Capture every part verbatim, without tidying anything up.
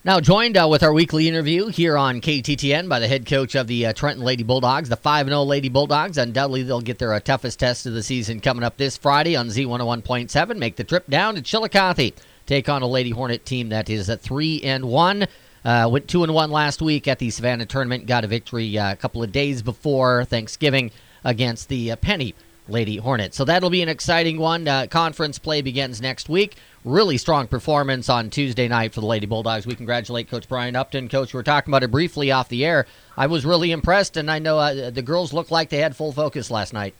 Now joined uh, with our weekly interview here on K T T N by the head coach of the uh, Trenton Lady Bulldogs, the five and oh Lady Bulldogs. Undoubtedly, they'll get their uh, toughest test of the season coming up this Friday on Z one oh one point seven. Make the trip down to Chillicothe. Take on a Lady Hornet team that is at three and one. Uh, went two and one last week at the Savannah tournament. Got a victory uh, a couple of days before Thanksgiving against the uh, Penny Lady Hornet. So that'll be an exciting one. Uh, conference play begins next week. Really strong performance on Tuesday night for the Lady Bulldogs. We congratulate Coach Brian Upton. Coach, we were talking about it briefly off the air. I was really impressed, and I know uh, the girls looked like they had full focus last night.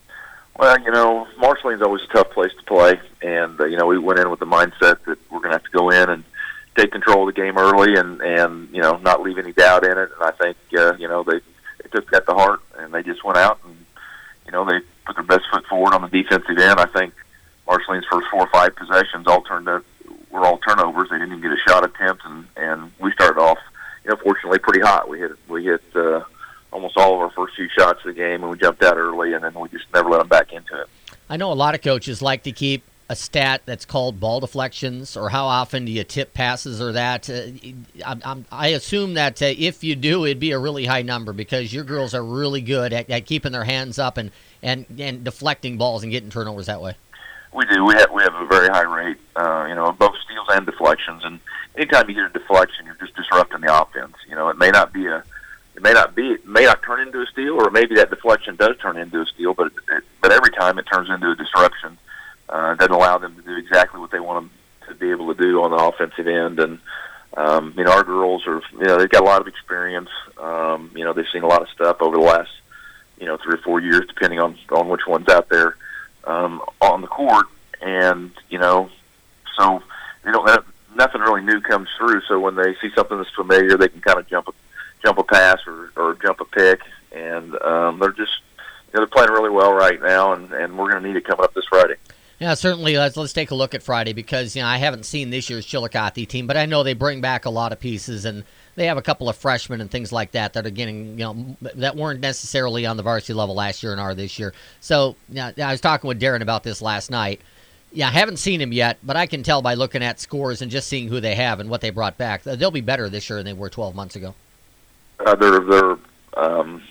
Well, you know, Marshalling's always a tough place to play, and, uh, you know, we went in with the mindset that we're going to have to go in and take control of the game early and, and you know, not leave any doubt in it. And I think, uh, you know, they, they took that to heart, and they just went out and, you know, they put their best foot forward on the defensive end. I think Marshalling's first four or five possessions all turned out were all turnovers. They didn't even get a shot attempt, and, and we started off, you know, fortunately pretty hot. We hit we hit uh, almost all of our first few shots of the game, and we jumped out early, and then we just never let them back into it. I know a lot of coaches like to keep a stat that's called ball deflections, or how often do you tip passes or that. Uh, I, I'm, I assume that uh, if you do, it'd be a really high number because your girls are really good at, at keeping their hands up and, and, and deflecting balls and getting turnovers that way. We do. We have we have a very high rate, uh, you know, of both steals and deflections. And anytime you get a deflection, you're just disrupting the offense. You know, it may not be a, it may not be, it may not turn into a steal, or maybe that deflection does turn into a steal. But it, but every time it turns into a disruption, uh, it doesn't allow them to do exactly what they want them to be able to do on the offensive end. And um, you know, our girls are, you know, they've got a lot of experience. Um, you know, they've seen a lot of stuff over the last, you know, three or four years, depending on on which one's out there. Um, on the court, and you know, so they don't have nothing really new comes through. So when they see something that's familiar, they can kind of jump a jump a pass or, or jump a pick, and um, they're just, you know, they're playing really well right now, and, and we're going to need it coming up this Friday. Yeah, certainly. Let's let's take a look at Friday because you know I haven't seen this year's Chillicothe team, but I know they bring back a lot of pieces and they have a couple of freshmen and things like that that are getting, you know, that weren't necessarily on the varsity level last year and are this year. So, yeah, I was talking with Darren about this last night. Yeah, I haven't seen him yet, but I can tell by looking at scores and just seeing who they have and what they brought back. They'll be better this year than they were twelve months ago. Uh, they're, they're um,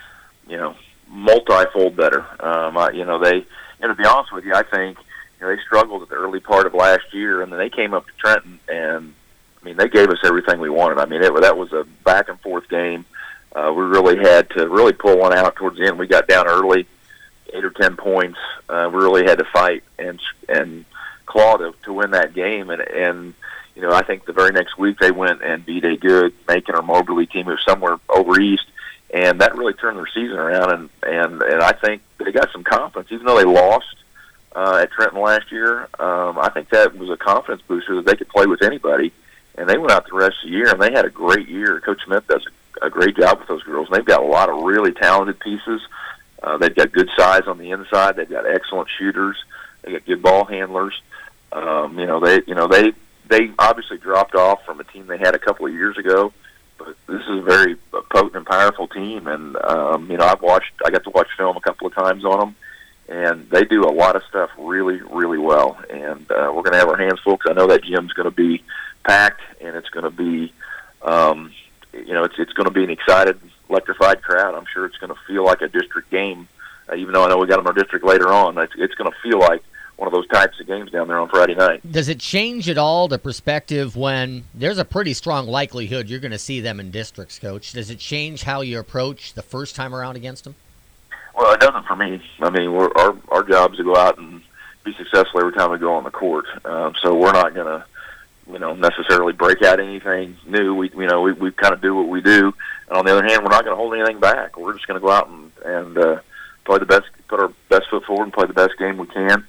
you know, multifold better. Um, I, you know, they, and to be honest with you, I think, you know, they struggled at the early part of last year, and then they came up to Trenton, and I mean, they gave us everything we wanted. I mean, it, that was a back and forth game. Uh, we really had to really pull one out towards the end. We got down early, eight or ten points. Uh, we really had to fight and and claw to, to win that game. And, and you know, I think the very next week they went and beat a good Macon or Moberly team who was somewhere over east, and that really turned their season around. And and and I think they got some confidence, even though they lost uh, at Trenton last year. Um, I think that was a confidence booster that they could play with anybody. And they went out the rest of the year, and they had a great year. Coach Smith does a, a great job with those girls. And they've got a lot of really talented pieces. Uh, they've got good size on the inside. They've got excellent shooters. They got good ball handlers. Um, you know, they you know they they obviously dropped off from a team they had a couple of years ago, but this is a very potent and powerful team. And um, you know, I've watched. I got to watch film a couple of times on them, and they do a lot of stuff really, really well. And uh, we're going to have our hands full because I know that gym's going to be packed, and it's going to be, um, you know, it's it's going to be an excited, electrified crowd. I'm sure it's going to feel like a district game, uh, even though I know we got them in our district later on. It's, it's going to feel like one of those types of games down there on Friday night. Does it change at all the perspective when there's a pretty strong likelihood you're going to see them in districts, Coach? Does it change how you approach the first time around against them? Well, it doesn't for me. I mean, we're, our our job is to go out and be successful every time we go on the court. Um, so we're not going to, you know, necessarily break out anything new. We, you know, we, we kind of do what we do. And on the other hand, we're not going to hold anything back. We're just going to go out and, and uh, play the best, put our best foot forward and play the best game we can.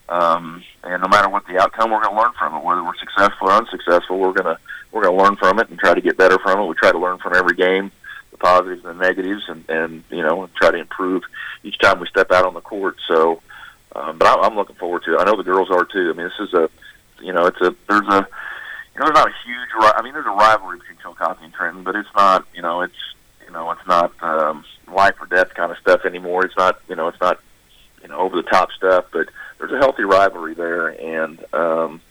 Um, and no matter what the outcome, we're going to learn from it. Whether we're successful or unsuccessful, we're going to we're going to learn from it and try to get better from it. We try to learn from every game, the positives and the negatives, and, and you know, try to improve each time we step out on the court. So, um, but I, I'm looking forward to it. I know the girls are too. I mean, this is a, you know, it's a there's a You know, there's not a huge. I mean, there's a rivalry between Chillicothe and Trenton, but it's not. You know, it's you know, it's not um, life or death kind of stuff anymore. It's not. You know, it's not. You know, over the top stuff. But there's a healthy rivalry there, and um,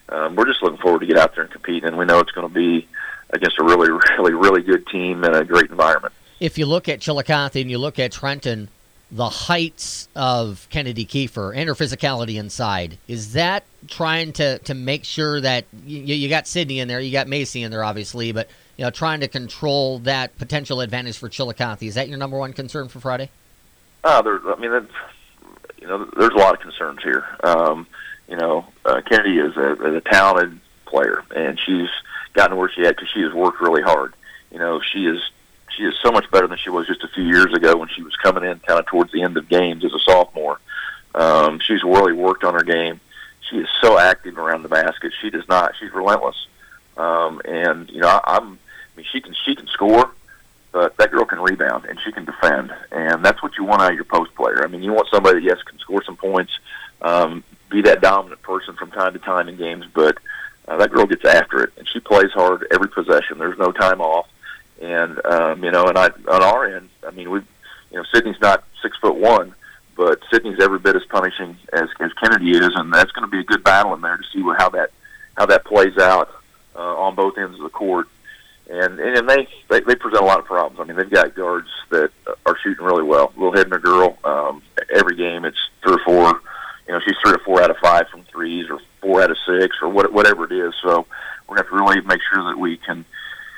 um, we're just looking forward to get out there and compete, and we know it's going to be against a really, really, really good team and a great environment. If you look at Chillicothe and you look at Trenton, the heights of Kennedy Kiefer and her physicality inside, is that trying to, to make sure that you, you got Sydney in there, you got Macy in there, obviously, but you know, trying to control that potential advantage for Chillicothe? Is that your number one concern for Friday? Uh, there, I mean, it's, you know, there's a lot of concerns here. Um, you know, uh, Kennedy is a, a talented player, and she's gotten where she had because she has worked really hard. You know, she is she is so much better than she was just a few years ago when she was coming in kind of towards the end of games as a sophomore. Um, she's really worked on her game. She is so active around the basket. She does not. She's relentless. Um, and you know, I, I'm. I mean, she can she can score, but that girl can rebound and she can defend, and that's what you want out of your post player. I mean, you want somebody that yes can score some points, um, be that dominant person from time to time in games, but uh, that girl gets after it and she plays hard every possession. There's no time off, and um, you know, and I on our end, I mean, we, you know, Sydney's not six foot one, but Sydney's every bit as punishing as as Kennedy is, and that's going to be a good battle in there to see what, how that how that plays out uh, on both ends of the court. And and they, they they present a lot of problems. I mean, they've got guards that are shooting really well. Will Hedner girl, um, every game it's three or four. You know, she's three or four out of five from threes, or four out of six, or what, whatever it is. So we're going to have to really make sure that we can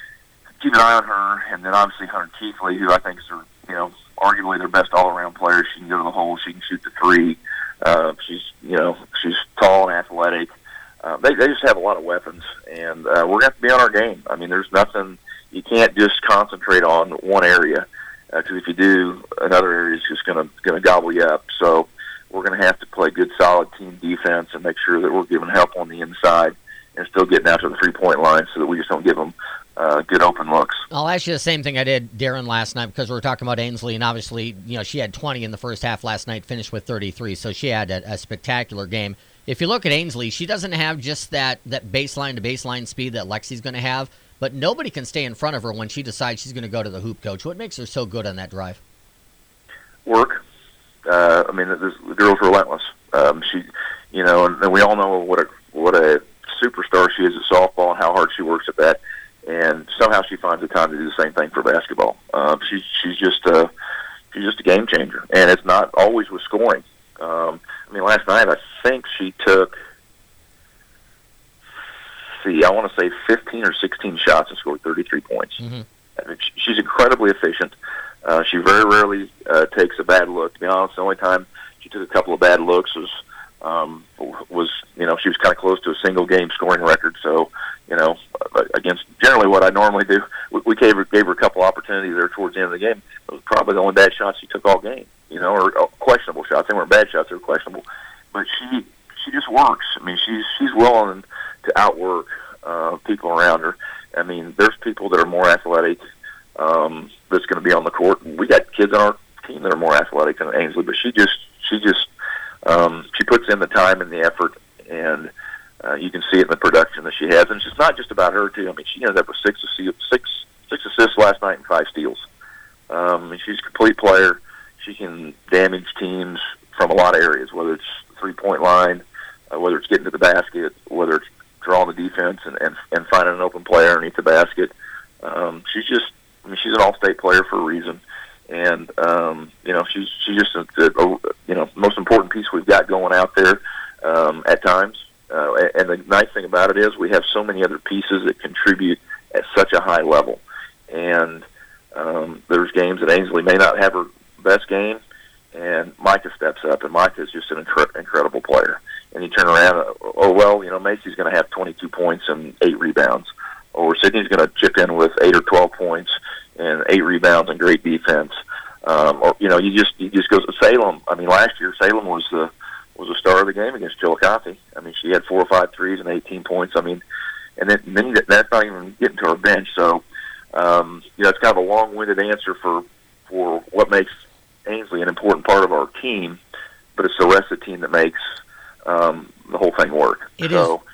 keep an eye on her. And then obviously Hunter Keithley, who I think is, her, you know, arguably their best all-around player. She can go to the hole. She can shoot the three. Uh, she's you know she's tall and athletic. Uh, they, they just have a lot of weapons, and uh, we're going to have to be on our game. I mean, there's nothing – you can't just concentrate on one area, because uh, if you do, another area is just going to going to gobble you up. So we're going to have to play good, solid team defense and make sure that we're giving help on the inside and still getting out to the three-point line so that we just don't give them uh, good open looks. I'll ask you the same thing I did, Darren, last night, because we were talking about Ainsley, and obviously, you know, she had twenty in the first half last night, finished with thirty-three, so she had a, a spectacular game. If you look at Ainsley, she doesn't have just that, that baseline-to-baseline speed that Lexi's going to have, but nobody can stay in front of her when she decides she's going to go to the hoop, Coach. What makes her so good on that drive? Work. Uh, I mean, this, the girl's relentless. Um, she, you know, and, and we all know what a what a superstar she is at softball and how hard she works at that. And somehow she finds the time to do the same thing for basketball. Um, she's she's just a she's just a game changer, and it's not always with scoring. Um, I mean, last night I think she took, see, I want to say fifteen or sixteen shots and scored thirty-three points. Mm-hmm. I mean, she's incredibly efficient. Uh, she very rarely uh, takes a bad look. To be honest, the only time she took a couple of bad looks was, um, was you know, she was kind of close to a single game scoring record. So, you know, against generally what I normally do, we, we gave her, gave her a couple opportunities there towards the end of the game. It was probably the only bad shots she took all game, you know, or, or questionable shots. They weren't bad shots; they were questionable. But she she just works. I mean, she's she's willing to outwork uh, people around her. I mean, there's people that are more athletic um, that's going to be on the court. We got kids on our team that are more athletic than Ainsley, but she just she just um, she puts in the time and the effort, and uh, you can see it in the production that she has. And it's just not just about her too. I mean, she ended up with six six six assists last night and five steals. Um, and she's a complete player. She can damage teams from a lot of areas, whether it's three-point line, uh, whether it's getting to the basket, whether it's drawing the defense and, and, and finding an open player underneath the basket. Um, she's just, I mean, she's an all-state player for a reason. And, um, you know, she's she's just, a, a, you know, most important piece we've got going out there um, at times. Uh, and the nice thing about it is we have so many other pieces that contribute at such a high level. And um, there's games that Ainsley may not have her best game, and Micah steps up, and Micah is just an incre- incredible player. And you turn around, oh, well, you know, Macy's going to have twenty-two points and eight rebounds, or Sydney's going to chip in with eight or twelve points and eight rebounds and great defense. Um, or, you know, you just you just go to Salem. I mean, last year, Salem was the was the star of the game against Chillicothe. I mean, she had four or five threes and eighteen points. I mean, and then, and then that's not even getting to her bench. So, um, you know, it's kind of a long-winded answer for, for what makes Ainsley an important part of our team, but it's the rest of the team that makes um, the whole thing work. It so, is.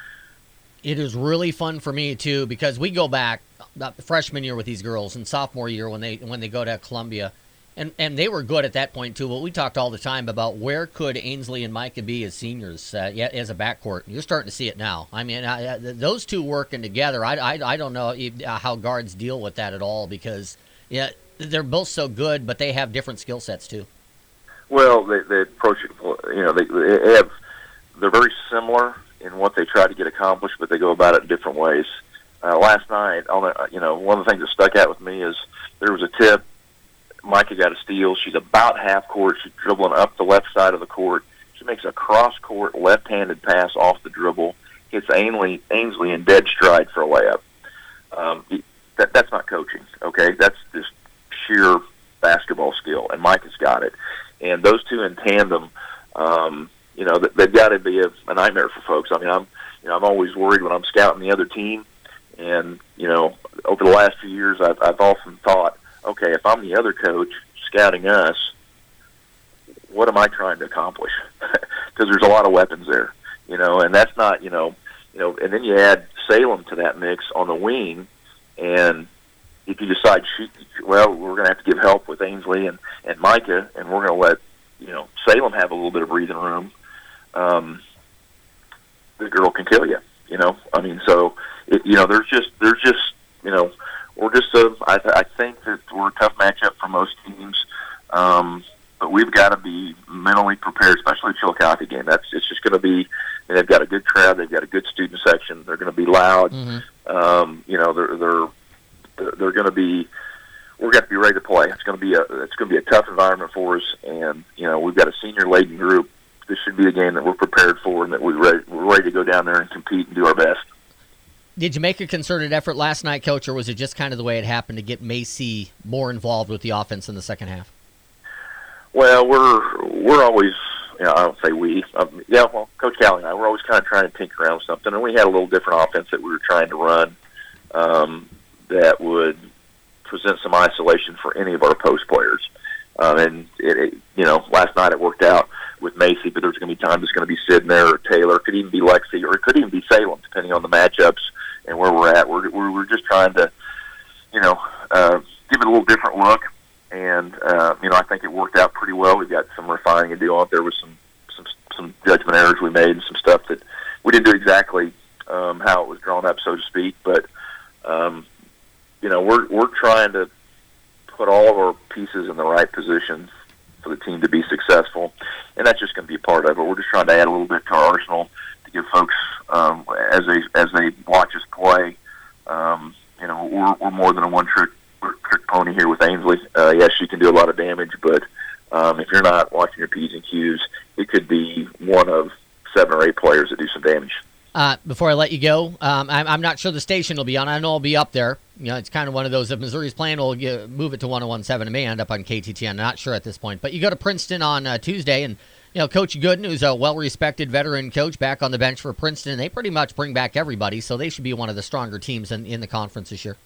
It is really fun for me too, because we go back the freshman year with these girls and sophomore year when they when they go to Columbia, And and they were good at that point too. Well, we talked all the time about where could Ainsley and Micah be as seniors, uh, yeah, as a backcourt. You're starting to see it now. I mean, uh, those two working together. I, I, I don't know if, uh, how guards deal with that at all because yeah, they're both so good, but they have different skill sets too. Well, they, they approach it. You know, they, they have. They're very similar in what they try to get accomplished, but they go about it in different ways. Uh, last night, on a, you know, one of the things that stuck out with me is there was a tip. Micah got a steal. She's about half court. She's dribbling up the left side of the court. She makes a cross-court left-handed pass off the dribble, hits Ainsley, Ainsley in dead stride for a layup. Um, that, that's not coaching, okay? That's just sheer basketball skill, and Micah's got it. And those two in tandem, um, you know, they've got to be a, a nightmare for folks. I mean, I'm, you know, I'm always worried when I'm scouting the other team, and you know, over the last few years, I've, I've often thought, okay, if I'm the other coach scouting us, what am I trying to accomplish? Because there's a lot of weapons there, you know, and that's not, you know, you know, and then you add Salem to that mix on the wing, and if you decide, she, well, we're going to have to give help with Ainsley and, and Micah, and we're going to let, you know, Salem have a little bit of breathing room, um, the girl can kill you, you know. I mean, so, it, you know, there's just, there's just, you know, we're just a, I, th- I think that we're a tough matchup for most teams, um, but we've got to be mentally prepared, especially the Chillicothe game. That's it's just going to be. And they've got a good crowd. They've got a good student section. They're going to be loud. Mm-hmm. Um, you know, they're they're they're going to be. We're going to be ready to play. It's going to be a it's going to be a tough environment for us, and you know we've got a senior laden group. This should be a game that we're prepared for, and that we're ready, we're ready to go down there and compete and do our best. Did you make a concerted effort last night, Coach, or was it just kind of the way it happened to get Macy more involved with the offense in the second half? Well, we're we're always, you know, I don't say we, um, yeah, well, Coach Callie and I, we're always kind of trying to tinker around with something, and we had a little different offense that we were trying to run um, that would present some isolation for any of our post players. Um, and, it, it, you know, last night it worked out with Macy, but there's going to be times it's going to be Sid there or Taylor. It could even be Lexi, or it could even be Salem, depending on the matchups and where we're at. We're, we're, we're just trying to, you know, uh, give it a little different look. And, uh, you know, I think it worked out pretty well. We've got some refining to do on it. There was some, some, some judgment errors we made and some stuff that we didn't do exactly um, how it was drawn up, so to speak. But, um, you know, we're we're trying to put all of our pieces in the right position for the team to be successful. And that's just going to be a part of it. We're just trying to add a little bit to our arsenal to give folks, um, as they as they watch us play, um, you know, we're, we're more than a one-trick trick pony here with Ainsley. Uh, yes, she can do a lot of damage, but um, if you're not watching your P's and Q's, it could be one of seven or eight players that do some damage. Uh, before I let you go, um, I'm, I'm not sure the station will be on. I know I'll be up there. You know, it's kind of one of those, if Missouri's playing, we'll get, move it to one oh one point seven. It may end up on K T T N. I'm not sure at this point. But you go to Princeton on uh, Tuesday, and, you know, Coach Gooden, who's a well-respected veteran coach back on the bench for Princeton, and they pretty much bring back everybody, so they should be one of the stronger teams in, in the conference this year.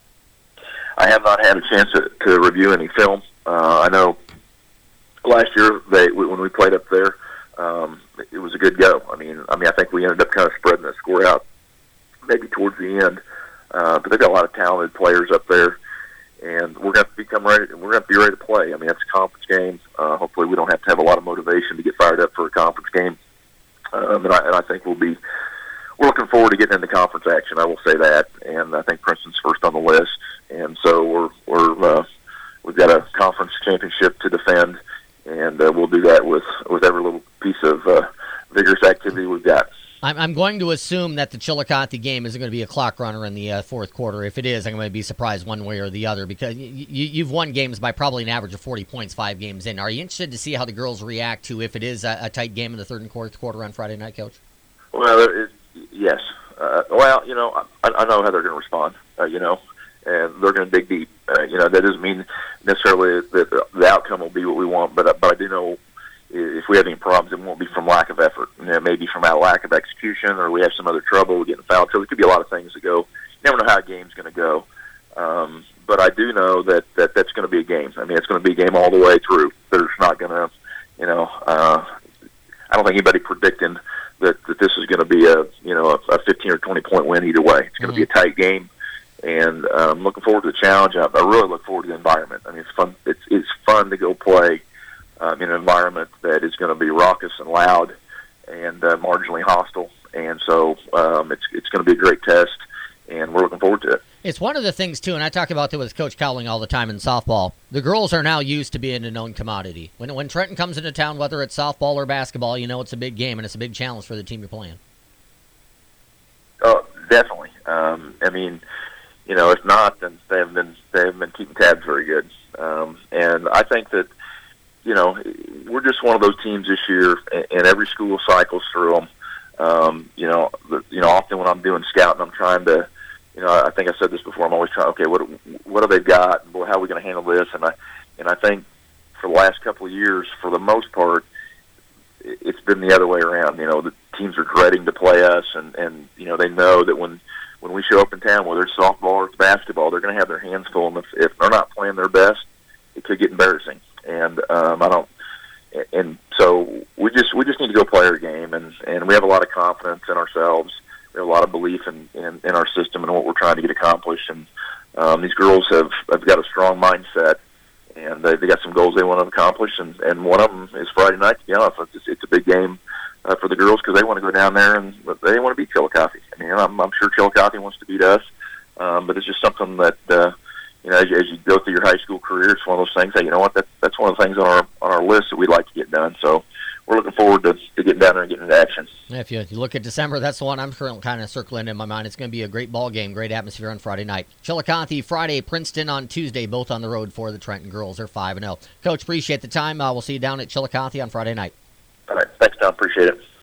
I have not had a chance to, to review any film. Uh, I know last year they when we played up there, um, it was a good go. I mean, I mean, I think we ended up kind of spreading the score out maybe towards the end, uh, but they've got a lot of talented players up there, and we're going to become ready. We're going to be ready to play. I mean, it's a conference game. Uh, hopefully, we don't have to have a lot of motivation to get fired up for a conference game, um, and, I, and I think we'll be. We're looking forward to getting into conference action. I will say that, and I think Princeton's first on the list, and so we're we're uh, we've got a conference championship to defend, and uh, we'll do that with, with every little piece of uh, vigorous activity we've got. I'm I'm going to assume that the Chillicothe game isn't going to be a clock runner in the uh, fourth quarter. If it is, I'm going to be surprised one way or the other because y- y- you've won games by probably an average of forty points five games in. Are you interested to see how the girls react to if it is a, a tight game in the third and fourth quarter on Friday night, Coach? Well, it, yes. Uh, well, you know, I, I know how they're going to respond, uh, you know, and they're going to dig deep. Uh, you know, that doesn't mean necessarily that the, the outcome will be what we want, but, uh, but I do know if we have any problems, it won't be from lack of effort. You know, it may be from our lack of execution, or we have some other trouble, we're getting fouled. So there could be a lot of things that go. You never know how a game's going to go. Um, but I do know that, that that's going to be a game. I mean, it's going to be a game all the way through. There's not going to, you know, uh, I don't think anybody predicting that, that this is going to be a, you know, a, a fifteen or twenty point win either way. It's going to mm-hmm. be a tight game, and I'm um, looking forward to the challenge. I, I really look forward to the environment. I mean, it's fun. It's it's fun to go play um, in an environment that is going to be raucous and loud and uh, marginally hostile. And so um, it's it's going to be a great test, and we're looking forward to it. It's one of the things, too, and I talk about it with Coach Cowling all the time in softball. The girls are now used to being a known commodity. When when Trenton comes into town, whether it's softball or basketball, you know it's a big game, and it's a big challenge for the team you're playing. Oh, definitely. Um, I mean, you know, if not, then they haven't been, they haven't been keeping tabs very good. Um, and I think that, you know, we're just one of those teams this year, and every school cycles through them. Um, you know, the, you know, often when I'm doing scouting, I'm trying to, you know, I think I said this before. I'm always trying. Okay, what what have they got? And boy, how are we going to handle this? And I and I think for the last couple of years, for the most part, it's been the other way around. You know, the teams are dreading to play us, and and you know they know that when when we show up in town, whether it's softball or it's basketball, they're going to have their hands full. And if, if they're not playing their best, it could get embarrassing. And um, I don't. And so we just we just need to go play our game, and, and we have a lot of confidence in ourselves. We have a lot of belief in, in, in our system and what we're trying to get accomplished. And um, these girls have, have got a strong mindset, and they they got some goals they want to accomplish. And, and one of them is Friday night. To be honest, it's, it's a big game uh, for the girls because they want to go down there and they want to beat Chillicothe. I mean, I'm, I'm sure Chillicothe wants to beat us, um, but it's just something that. Uh, You know, as you, as you go through your high school career, it's one of those things that, you know what, that, that's one of the things on our on our list that we'd like to get done. So we're looking forward to, to getting down there and getting into action. If you, you look at December, that's the one I'm currently kind of circling in my mind. It's going to be a great ball game, great atmosphere on Friday night. Chillicothe Friday, Princeton on Tuesday, both on the road for the Trenton girls. They're five and oh. Coach, appreciate the time. Uh, we'll see you down at Chillicothe on Friday night. All right. Thanks, Tom. Appreciate it.